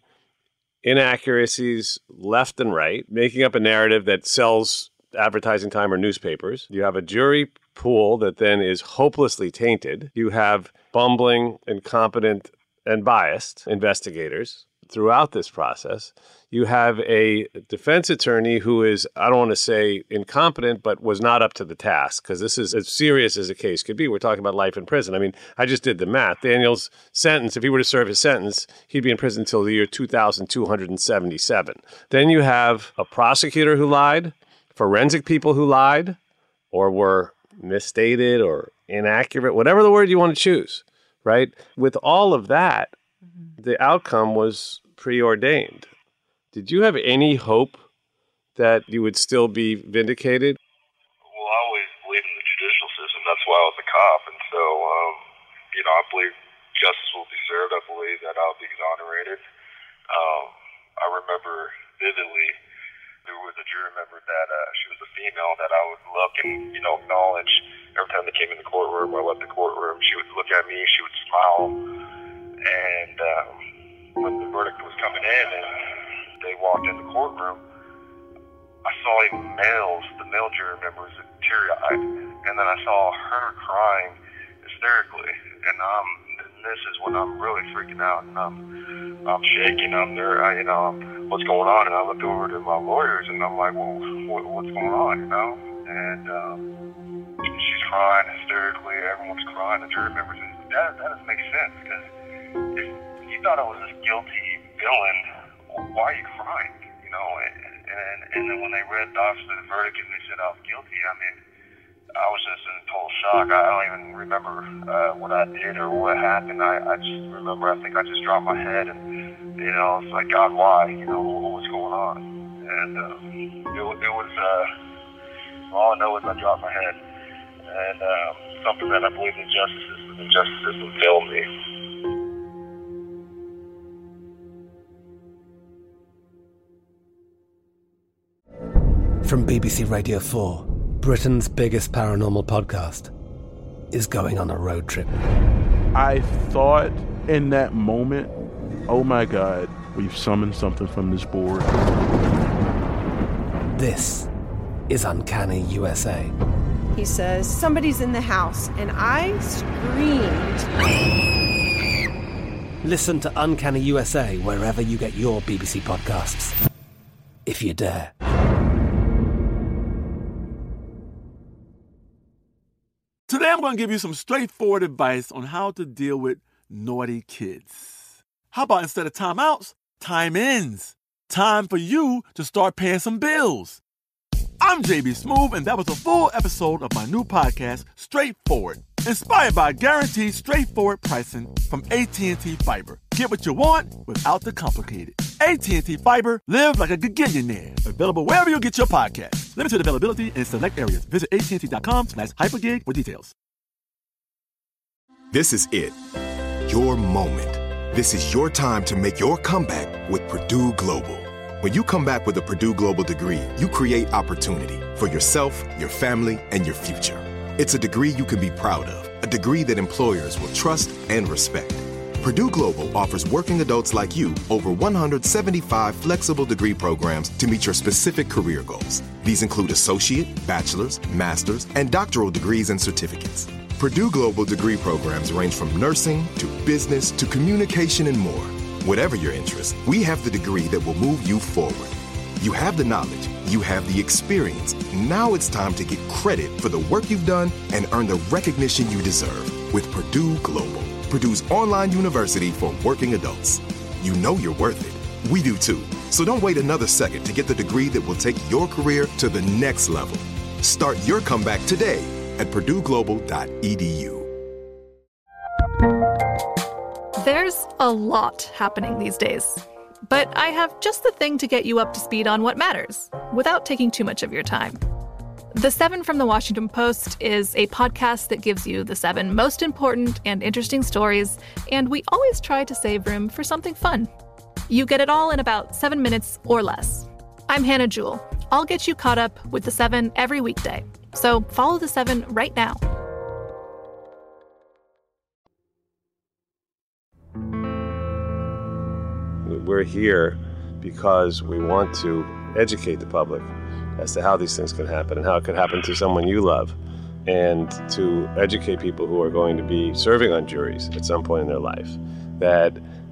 inaccuracies left and right, making up a narrative that sells advertising time or newspapers. You have a jury pool that then is hopelessly tainted. You have bumbling, incompetent, and biased investigators. throughout this process. You have a defense attorney who is, I don't want to say incompetent, but was not up to the task, because this is as serious as a case could be. We're talking about life in prison. I mean, I just did the math. Daniel's sentence, if he were to serve his sentence, he'd be in prison until the year two thousand two hundred seventy-seven. Then you have a prosecutor who lied, forensic people who lied, or were misstated or inaccurate, whatever the word you want to choose, right? With all of that, mm-hmm. the outcome was preordained. Did you have any hope that you would still be vindicated? Well, I always believed in the judicial system. That's why I was a cop. And so, um, you know, I believe justice will be served. I believe that I'll be exonerated. Um, I remember vividly there was a jury member that uh, she was a female that I would look and, you know, acknowledge. Every time they came in the courtroom or left the courtroom, she would look at me, she would smile. And um, when the verdict was coming in and they walked in the courtroom, I saw even males, the male jury members, teary-eyed, and then I saw her crying hysterically, and um, and this is when I'm really freaking out, and I'm, I'm shaking, I'm there, I, you know, what's going on, and I looked over to my lawyers, and I'm like, well, what, what's going on, you know, and um, she's crying hysterically, everyone's crying, the jury members, and that, that doesn't make sense, because if you thought I was this guilty villain, why are you crying? You know, and, and and then when they read the officer the verdict and they said I was guilty, I mean, I was just in total shock. I don't even remember uh, what I did or what happened. I, I just remember, I think I just dropped my head and, you know, it's like, God, why? You know, what was going on? And uh, it, it was, uh, all I know is I dropped my head. And um, something that I believe in the justice system, the justice system failed me. From B B C Radio four, Britain's biggest paranormal podcast is going on a road trip. I thought in that moment, oh my God, we've summoned something from this board. This is Uncanny U S A. He says, somebody's in the house, and I screamed. Listen to Uncanny U S A wherever you get your B B C podcasts, if you dare. Today I'm going to give you some straightforward advice on how to deal with naughty kids. How about instead of timeouts, time-ins? Time for you to start paying some bills. I'm J B Smoove, and that was a full episode of my new podcast, Straightforward, inspired by guaranteed straightforward pricing from A T and T Fiber. Get what you want without the complicated. A T and T Fiber, live like a gigillionaire. Available wherever you get your podcast. Limited availability in select areas. Visit A T and T dot com slash hypergig for details. This is it. Your moment. This is your time to make your comeback with Purdue Global. When you come back with a Purdue Global degree, you create opportunity for yourself, your family, and your future. It's a degree you can be proud of, a degree that employers will trust and respect. Purdue Global offers working adults like you over one hundred seventy-five flexible degree programs to meet your specific career goals. These include associate, bachelor's, master's, and doctoral degrees and certificates. Purdue Global degree programs range from nursing to business to communication and more. Whatever your interest, we have the degree that will move you forward. You have the knowledge, you have the experience. Now it's time to get credit for the work you've done and earn the recognition you deserve with Purdue Global, Purdue's online university for working adults. You know you're worth it. We do too. So don't wait another second to get the degree that will take your career to the next level. Start your comeback today at purdue global dot e d u. There's a lot happening these days, but I have just the thing to get you up to speed on what matters without taking too much of your time. The Seven from the Washington Post is a podcast that gives you the seven most important and interesting stories, and we always try to save room for something fun. You get it all in about seven minutes or less. I'm Hannah Jewell. I'll get you caught up with the seven every weekday, so follow the seven right now. We're here because we want to educate the public as to how these things can happen and how it could happen to someone you love, and to educate people who are going to be serving on juries at some point in their life that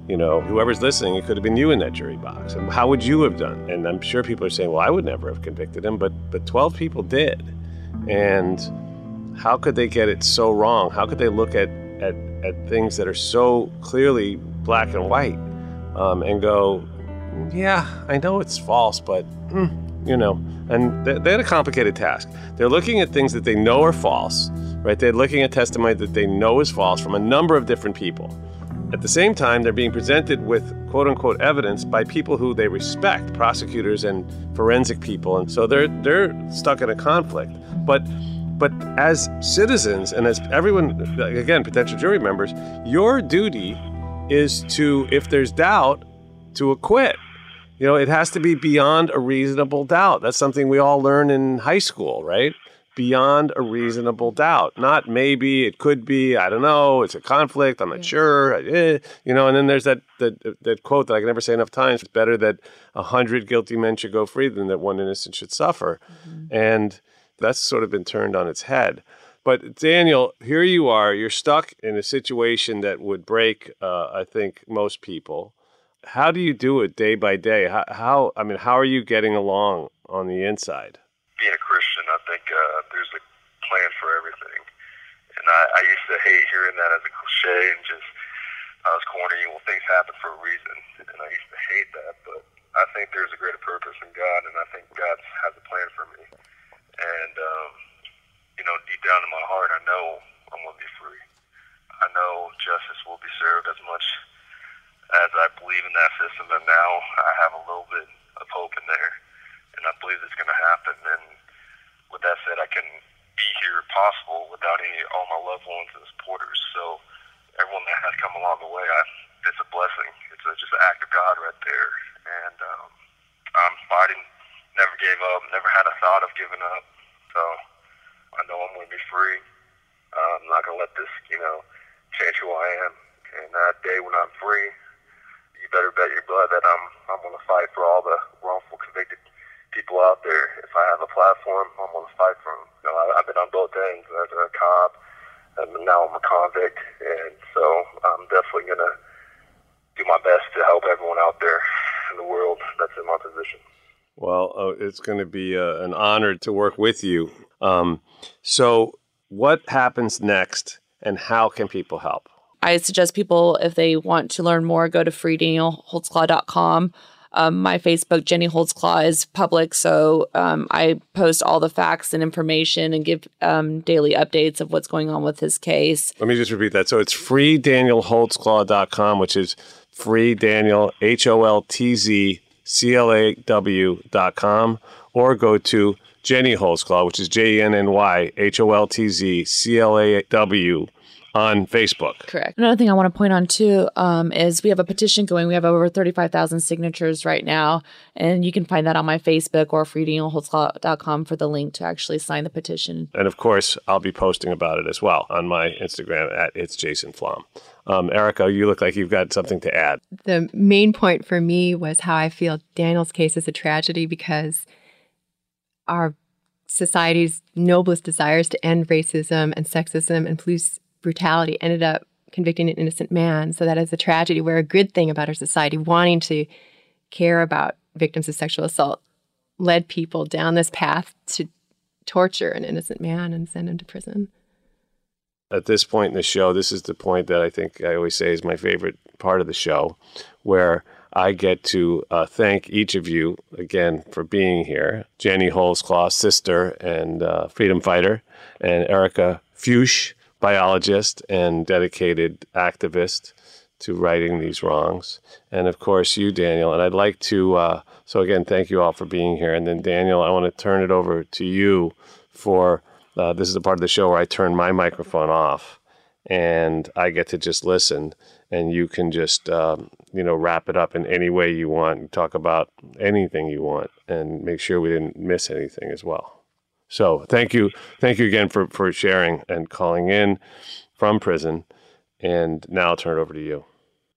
You know, whoever's listening, it could have been you in that jury box. And how would you have done? And I'm sure people are saying, well, I would never have convicted him, but but twelve people did. And how could they get it so wrong? How could they look at at, at things that are so clearly black and white um, and go, yeah, I know it's false, but, mm, you know, and they, they had a complicated task. They're looking at things that they know are false, right? They're looking at testimony that they know is false from a number of different people. At the same time, they're being presented with quote-unquote evidence by people who they respect, prosecutors and forensic people, and so they're they're stuck in a conflict. But but as citizens and as everyone, again, potential jury members, your duty is to, if there's doubt, to acquit. You know, it has to be beyond a reasonable doubt. That's something we all learn in high school, right? Beyond a reasonable doubt. Not maybe, it could be, I don't know, it's a conflict, I'm not yeah. sure, eh, you know, and then there's that, that that quote that I can never say enough times, it's better that a hundred guilty men should go free than that one innocent should suffer. Mm-hmm. And that's sort of been turned on its head. But Daniel, here you are, you're stuck in a situation that would break, uh, I think, most people. How do you do it day by day? How, how, I mean, how are you getting along on the inside? Being a Christian, I think uh, there's a plan for everything. And I, I used to hate hearing that as a cliche and just, I was corny, well, things happen for a reason. And I used to hate that, but I think there's a greater purpose in God, and I think God has a plan for me. And, um, you know, deep down in my heart, I know I'm going to be free. I know justice will be served as much as I believe in that system, and now I have a little bit of hope in there. And I believe it's going to happen. And with that said, I can be here if possible without any all my loved ones and supporters. So everyone that has come along the way, I, it's a blessing. It's a, just an act of God right there. And um, I'm fighting, never gave up, never had a thought of giving up. So I know I'm going to be free. Uh, I'm not going to let this, you know, change who I am. And that day when I'm free, you better bet your blood that I'm I'm going to fight for all the wrongful convicted people out there. If I have a platform, I'm going to fight for them. You know, I, I've been on both ends as a cop, and now I'm a convict, and so I'm definitely going to do my best to help everyone out there in the world that's in my position. Well, uh, it's going to be uh, an honor to work with you. Um, so what happens next, and how can people help? I suggest people, if they want to learn more, go to free daniel holtzclaw dot com. Um, my Facebook, Jenny Holtzclaw, is public, so um, I post all the facts and information and give um, daily updates of what's going on with his case. Let me just repeat that. So it's free daniel holtzclaw dot com, which is free Daniel, H O L T Z C L A W dot com, or go to Jenny Holtzclaw, which is J E N N Y H O L T Z C L A W on Facebook. Correct. Another thing I want to point on too um, is we have a petition going. We have over thirty-five thousand signatures right now, and you can find that on my Facebook or free daniel holtzclaw dot com for the link to actually sign the petition. And of course, I'll be posting about it as well on my Instagram at It's Jason Flom. Um, Erica, you look like you've got something to add. The main point for me was how I feel Daniel's case is a tragedy because our society's noblest desires to end racism and sexism and police brutality ended up convicting an innocent man. So that is a tragedy where a good thing about our society, wanting to care about victims of sexual assault, led people down this path to torture an innocent man and send him to prison. At this point in the show, this is the point that I think I always say is my favorite part of the show, where I get to uh, thank each of you again for being here. Jenny Holtzclaw, sister and uh, freedom fighter, and Erica Fuchs, biologist and dedicated activist to righting these wrongs. And of course, you, Daniel. And I'd like to, uh, so again, thank you all for being here. And then, Daniel, I want to turn it over to you for, uh, this is the part of the show where I turn my microphone off and I get to just listen. And you can just, um, you know, wrap it up in any way you want, talk about anything you want, and make sure we didn't miss anything as well. So thank you. Thank you again for, for sharing and calling in from prison. And now I'll turn it over to you.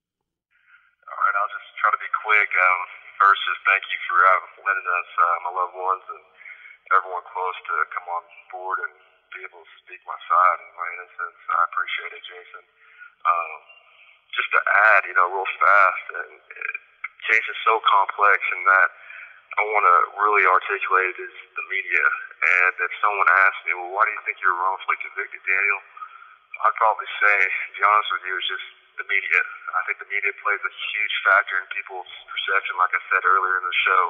All right, I'll just try to be quick. Um, first, just thank you for uh, letting us, uh, my loved ones and everyone close to come on board and be able to speak my side and my innocence. I appreciate it, Jason. Um, just to add, you know, real fast, and the case is so complex, and that I want to really articulate is the media. And if someone asks me, well, why do you think you're wrongfully convicted, Daniel? I'd probably say, to be honest with you, it's just the media. I think the media plays a huge factor in people's perception, like I said earlier in the show.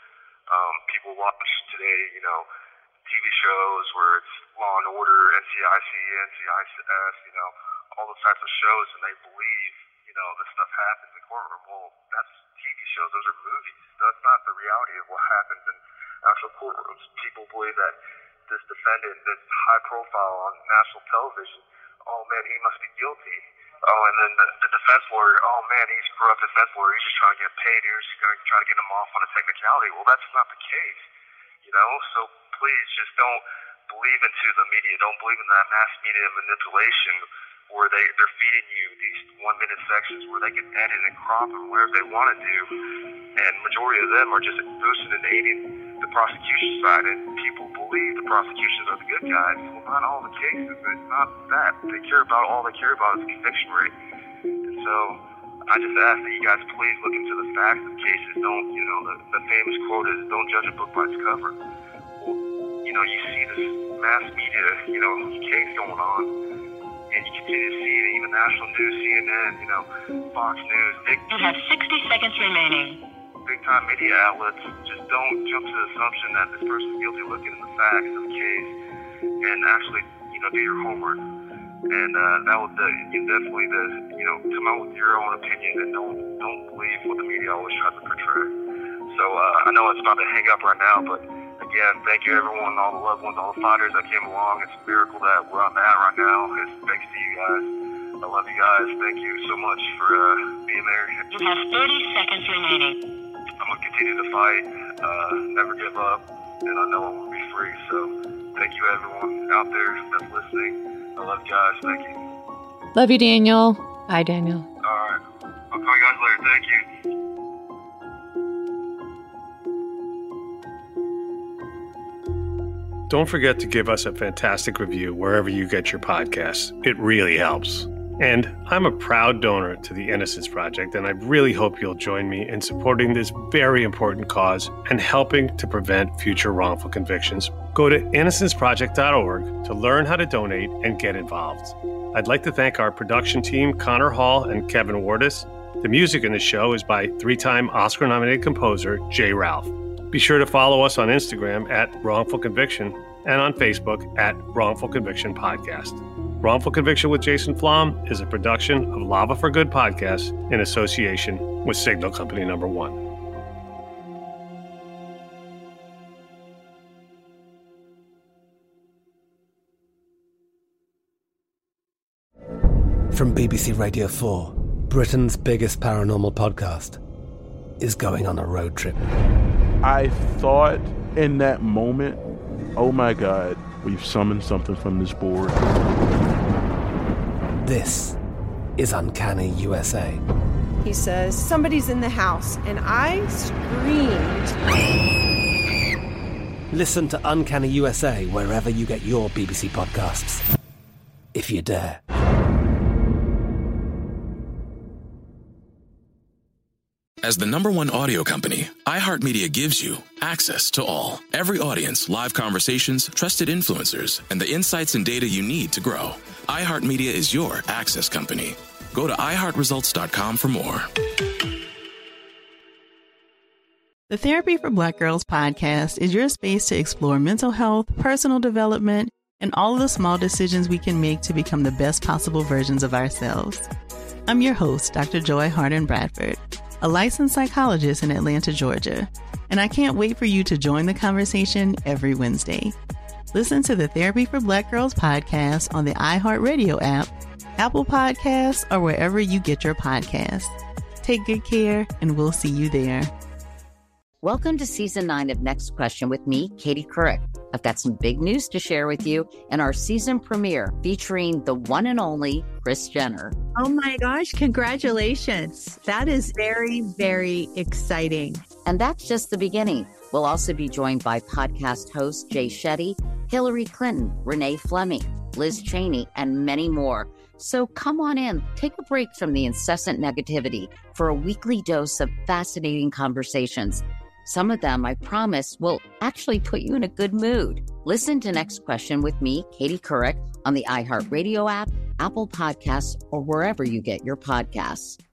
Um, people watch today, you know, T V shows where it's Law and Order, N C I C, N C I S, you know, all those types of shows, and they believe, you know, this stuff happens in courtroom. Well, that's T V shows. Those are movies. That's not the reality of what happens in actual courtrooms. People believe that this defendant, this high profile on national television, oh man, he must be guilty. Oh, and then the, the defense lawyer, oh man, he's a corrupt defense lawyer. He's just trying to get paid. He's just going to try to get him off on a technicality. Well, that's not the case, you know. So please just don't believe into the media. Don't believe in that mass media manipulation where they, they're feeding you these one-minute sections where they can edit and crop them wherever they want to do. And majority of them are just boosting and aiding the prosecution side, and people believe the prosecutions are the good guys. Well, not all the cases. It's not that. They care about, all they care about is conviction rate. And so I just ask that you guys please look into the facts of cases. Don't, you know, the, the famous quote is, don't judge a book by its cover. Well, you know, you see this mass media, you know, case going on, and you continue to see it, even national news, C N N, you know, Fox News. Big, you have sixty seconds remaining. Big-time media outlets, just don't jump to the assumption that this person's guilty. Look into the facts of the case and actually, you know, do your homework. And uh, that would uh, you definitely, the, you know, come out with your own opinion and don't don't believe what the media always tries to portray. So uh, I know it's about to hang up right now, but again, thank you everyone, all the loved ones, all the fighters that came along. It's a miracle that where I'm at right now. It's thanks to you guys. I love you guys. Thank you so much for uh, being there. You have thirty seconds remaining. I'm going to continue to fight, uh, never give up, and I know I'm going to be free. So thank you everyone out there that's listening. I love you guys. Thank you. Love you, Daniel. Bye, Daniel. All right. I'll call you guys later. Thank you. Don't forget to give us a fantastic review wherever you get your podcasts. It really helps. And I'm a proud donor to the Innocence Project, and I really hope you'll join me in supporting this very important cause and helping to prevent future wrongful convictions. Go to innocence project dot org to learn how to donate and get involved. I'd like to thank our production team, Connor Hall and Kevin Wardis. The music in the show is by three-time Oscar-nominated composer Jay Ralph. Be sure to follow us on Instagram at Wrongful Conviction and on Facebook at Wrongful Conviction Podcast. Wrongful Conviction with Jason Flom is a production of Lava for Good podcast in association with Signal Company Number One. From B B C Radio four, Britain's biggest paranormal podcast is going on a road trip. I thought in that moment, oh my God, we've summoned something from this board. This is Uncanny U S A. He says, somebody's in the house, and I screamed. Listen to Uncanny U S A wherever you get your B B C podcasts, if you dare. As the number one audio company, iHeartMedia gives you access to all. Every audience, live conversations, trusted influencers, and the insights and data you need to grow. iHeartMedia is your access company. Go to i heart results dot com for more. The Therapy for Black Girls podcast is your space to explore mental health, personal development, and all of the small decisions we can make to become the best possible versions of ourselves. I'm your host, Doctor Joy Harden Bradford, a licensed psychologist in Atlanta, Georgia, and I can't wait for you to join the conversation every Wednesday. Listen to the Therapy for Black Girls podcast on the iHeartRadio app, Apple Podcasts, or wherever you get your podcasts. Take good care, and we'll see you there. Welcome to season nine of Next Question with me, Katie Couric. I've got some big news to share with you in our season premiere featuring the one and only Kris Jenner. Oh my gosh, congratulations. That is very, very exciting. And that's just the beginning. We'll also be joined by podcast host Jay Shetty, Hillary Clinton, Renee Fleming, Liz Cheney, and many more. So come on in, take a break from the incessant negativity for a weekly dose of fascinating conversations. Some of them, I promise, will actually put you in a good mood. Listen to Next Question with me, Katie Couric, on the iHeartRadio app, Apple Podcasts, or wherever you get your podcasts.